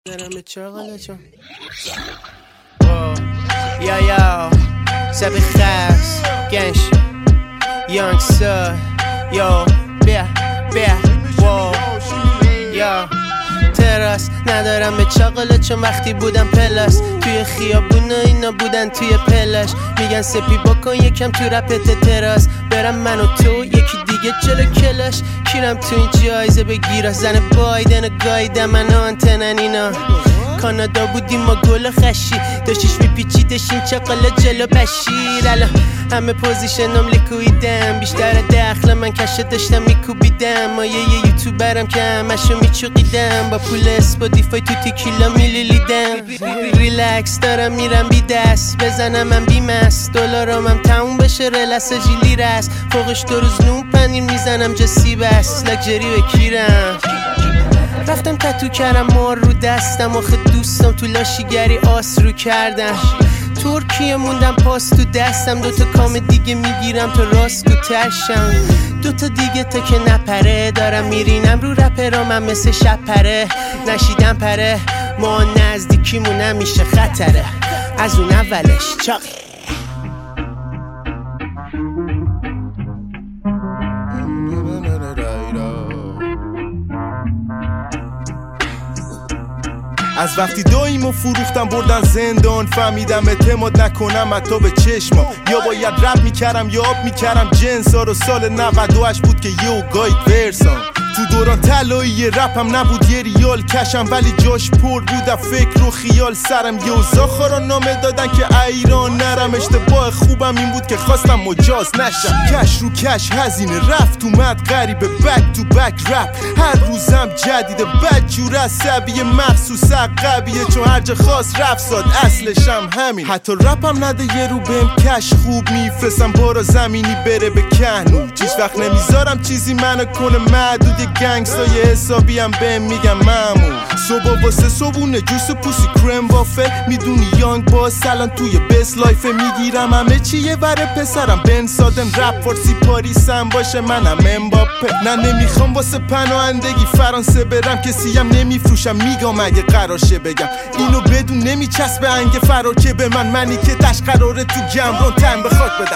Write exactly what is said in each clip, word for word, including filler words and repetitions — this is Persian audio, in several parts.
دارم به چاقاله چون یا یا سبی خاص گنش یانگ سر یا بیا بیا واو یا تراس ندارم به چاقاله چون وقتی بودم پلاس توی خیابونه اینا بودن توی پلاش میگن سپی بکن یکم تو رپت تراس برم من و تو یکی دیگه جلو کلاش کیرم تو این جایزه بگیرم زن بایدن گایدم من آنتنن اینا کانادا بودیم ما گل خشی داشتیش میپیچیدش این چاقاله جلو بشیر الان همه پوزیشنم لیکویدم بیشتر دخل من کشه داشتم میکوبیدم ما یه یه یوتیوبرم که همشو میچوقیدم با پول اسپاتیفای تو تیکیلا میلیلیدم ریلکس دارم میرم بی دست بزنم من بیمست دلارامم تموم بشه رلس جیلی رست فوقش دو روز نون پنیر میزنم جا سیبست لکجری بکیرم رفتم تتو کردم مار رو دستم آخه دوستم تو لاشیگری آس رو کردم ترکیه موندم پاس تو دستم دوتا کام دیگه میگیرم تا راست کو ترشم دوتا دیگه تا که نپره دارم میرینم رو رپرا من مثل شب پره نشیدم پره ما نزدیکیمون نمیشه خطره از اون اولش چاقه از وقتی داییمو فروختم بردن زندان فهمیدم اعتماد نکنم حتی به چشمم یا باید رپ میکردم یا آب میکردم جنسا رو سال نود و هشت بود که یو گاید ورسام تو دوران طلایی رپم نبود یه ریال کشم ولی جاش پر بود فکر و خیال سرم یه زاخارا نامه دادن که ایران نرم اشتباه خوبم این بود که خواستم مجاز نشم کش رو کش هزینه رفت اومد غریبه بک تو بک رپ هر روزم جدیده بدجور عصبیه مخصوص عقبیه چون هر جا خواست رفت ساد اصلشم همین حتی رپم نده یه رو بهم کش خوب میفرستم بارا زمینی بره به کهنو چیز وقت نمیذارم چیزی منو کنه معدود یه گنگستا یه حسابی هم بهم میگم مامو صبح واسه صبونه جوس و پوسی کرم وافل میدونی یانگ باز الان توی بست لایف میگیرم همه چی یه وره پسرم بن سادن رپ فارسی پاریسم باشه منم امباپه نه نمیخوام واسه پناهندگی فرانسه برم کسی هم نمیفروشم میگم اگه قرارشه بگم اینو بدون نمیچسبه انگ فرار که به من منی که تش قراره تو گمرون تن به خاک بدم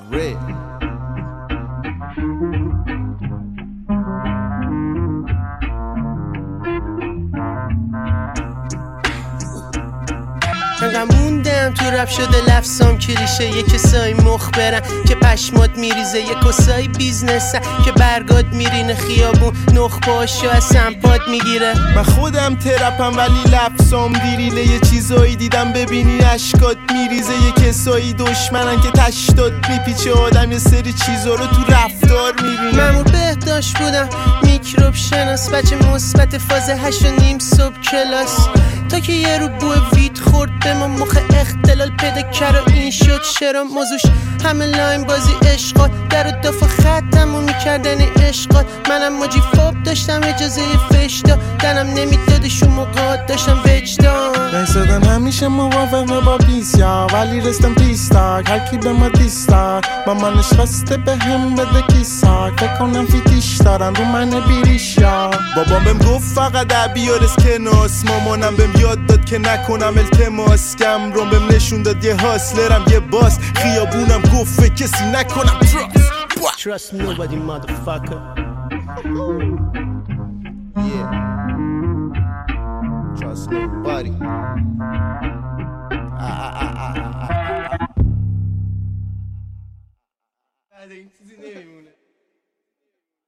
انقدر موندم تو رپ شده لفظام کلیشه یه کسایی مخبرن که پشمات میریزه یه کسایی بیزنسن که برگاد میرینه خیابون نخ پاشو از سمپاد میگیره من خودم ترپم ولی لفظام دیریله یه چیزایی دیدم ببینی اشکات میریزه یه کسایی دشمنن که تشتاد میپیچه آدم یه سری چیزا رو تو رفتار میبینه مامور بهداشت بودم میکروب شناس بچه مثبت فاز هشت و نیم صبح کلاس تا که یه رو بوه وید خورد به ما مخ اختلال پیدا کرد و این شد شرا موضوعش همه لاین بازی عشقات در و دفع ختم و میکردن عشقات منم ماجی فوب داشتم اجازه فش دادنم نمیدادشون موقعات داشتم وجدان نایستادم همیشه موافق با پیسیا ولی رستم پیستاک هرکی به ما دیستاک مامانش خواسته به هم بده کیساک فکر کنم فیتیش دارن رو من بیریشا بابام بهم گفت فقط عبیار اسکناس مامانم بهم یاد داد که نکنم التماس کم روم بهم نشون داد یه هاسلرم یه باس خیابونم گفت فکر کسی نکنم تراست Trust nobody motherfucker Yeah Trust nobody Ah ah ah ah ah ah این چیزی نمیمونه